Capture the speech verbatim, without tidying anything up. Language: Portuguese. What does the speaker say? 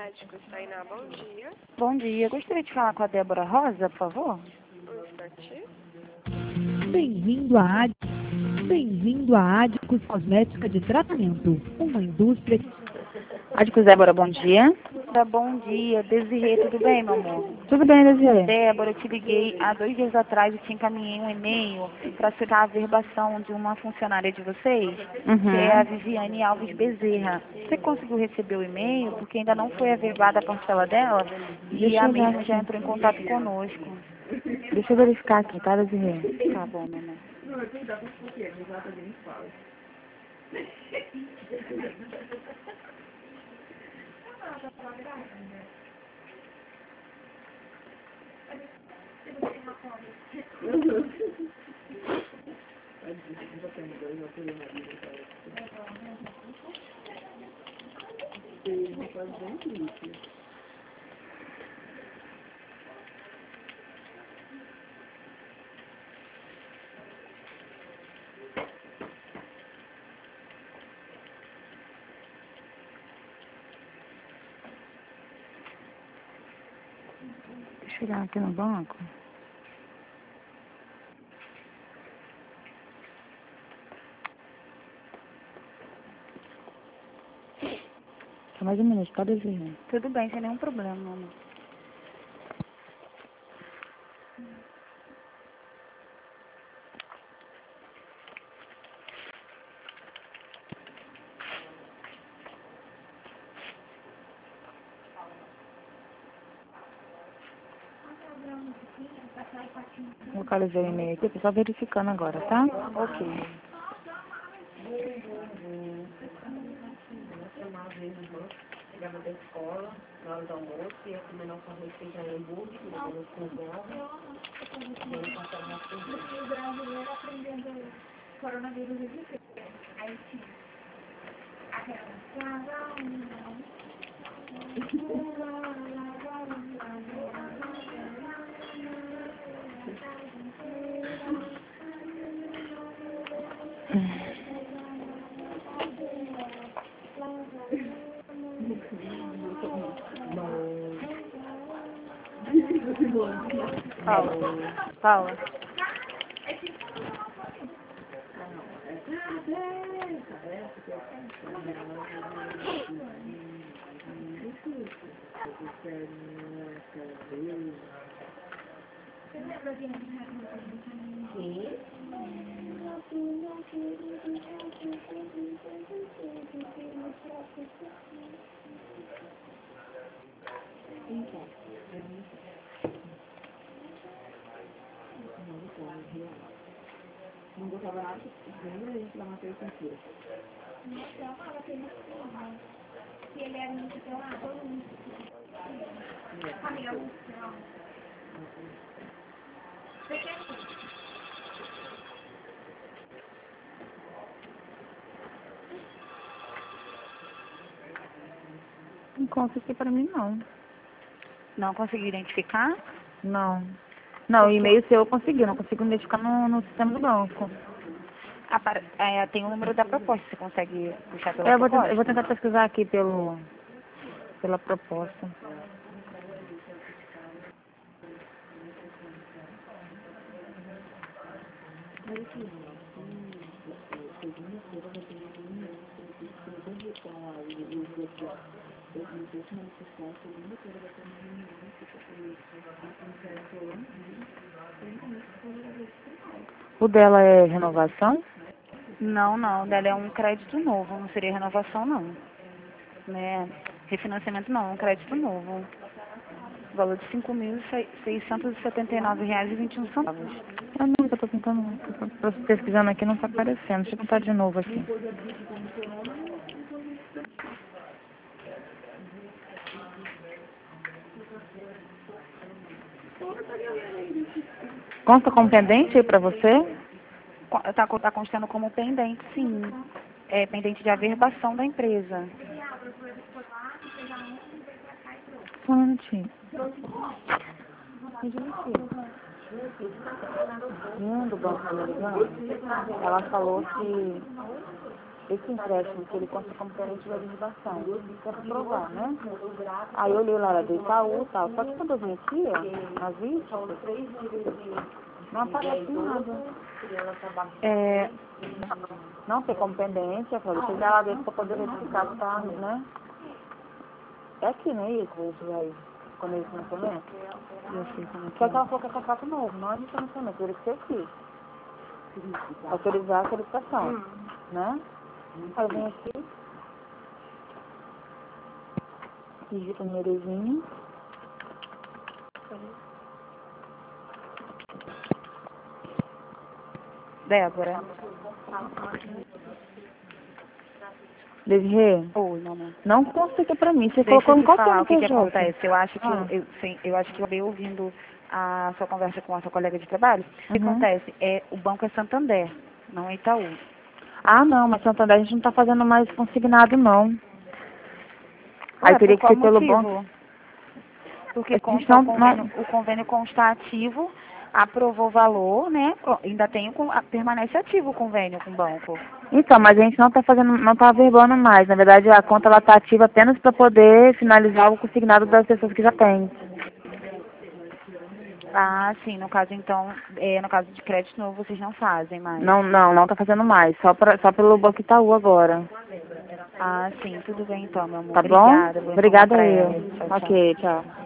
Áticos, Tainá, bom dia. Bom dia. Gostaria de falar com a Débora Rosa, por favor. Um instante. Bem-vindo à Ad... Bem-vindo à Adicos Cosmética de Tratamento, uma indústria... Adicos Débora, bom dia. Bom dia, Desirê, tudo bem, meu amor? Tudo bem, Desirê? Débora, eu te liguei há dois dias atrás e te encaminhei um e-mail para citar a verbação de uma funcionária de vocês, Uhum. que é a Viviane Alves Bezerra. Você conseguiu receber o e-mail? Porque ainda não foi averbada a parcela dela e Deixa a eu olhar mesma já aqui. entrou em contato conosco. Deixa eu verificar aqui, tá, Desirê? Tá bom, meu amor. Deixa eu olhar aqui no banco. Só mais um minuto, tá, Desirê? Tudo bem, sem nenhum problema, meu amor. Localizei o e-mail aqui, tô só verificando agora, tá? Ok. Chegava da escola, na hora do almoço, ia comer nosso arroz, feijão e hambúrguer, que nós com vela. E aí passava na cozinha. O brasileiro aprendendo coronavírus existe. Aí tinha aquela. Paula. Paula. Você lembra de um Sim. Não gostava nada de gente da matéria cultura. Se ele era muito lá, todo mundo. Família Luciana. Você quer Não conta aqui pra mim, não. Não conseguiu identificar? Não. Não, o e-mail seu eu consegui, não consigo identificar no, no sistema do banco. Apare- é, tem o número da proposta, você consegue puxar pela É, eu, vou proposta? tentar, eu vou tentar pesquisar aqui pelo, pela proposta. O dela é renovação? Não, não, dela é um crédito novo, não seria renovação não. Né? Refinanciamento não, é um crédito novo. Valor de cinco mil seiscentos e setenta e nove reais e vinte e um centavos. Ah, não, que eu tô tentando, tô pesquisando aqui, não tá aparecendo. Deixa eu tentar de novo aqui. Consta como pendente aí pra você? Está tá constando como pendente, sim. É pendente de averbação da empresa. Só um minutinho. Hum, do banco tá ligando. Ela falou que esse empréstimo que ele conta como carente de legislação, quer provar, né? Aí eu olhei lá, era do Itaú e tal. Só que quando eu vim aqui, ó, nas vistas, não aparece nada. É, Não tem como pendência, falei, deixa eu ir lá dentro pra poder verificar se tá, né? É aqui, não é isso, isso aí, quando é financiamento? eu sei como é que Só que é. ela falou que é contrato novo, não é de financiamento, teria que ser aqui. Autorizar a solicitação, né? Aí eu venho aqui, digito o númerozinho. Débora. Desirê, Oi, mamãe. não consiga pra mim, você Deixa colocou eu em te qual falar o que, que C N P J? acontece. Eu acho que Ah. eu, sim, eu acho que eu acabei ouvindo a sua conversa com a sua colega de trabalho. O que Uhum. acontece? É, o banco é Santander, não é Itaú. Ah, não, mas Santander a gente não tá fazendo mais consignado, não. Aí Ué, teria por que qual ser pelo motivo? banco. Porque A gente consta não, o convênio, não... o convênio consta ativo, aprovou o valor, né? Ainda tem o, con- a- permanece ativo o convênio com o banco. Então, mas a gente não tá fazendo, não tá averbando mais. Na verdade, a conta ela tá ativa apenas para poder finalizar o consignado das pessoas que já têm. Ah, sim, no caso então, é, no caso de crédito novo vocês não fazem mais. Não, não, não tá fazendo mais. Só, pra, só pelo Banco Itaú agora. Ah, sim, tudo bem então, meu amor. Tá bom? Obrigada, vou informar Obrigada pra eu. ela. Tchau, tchau. Ok, tchau.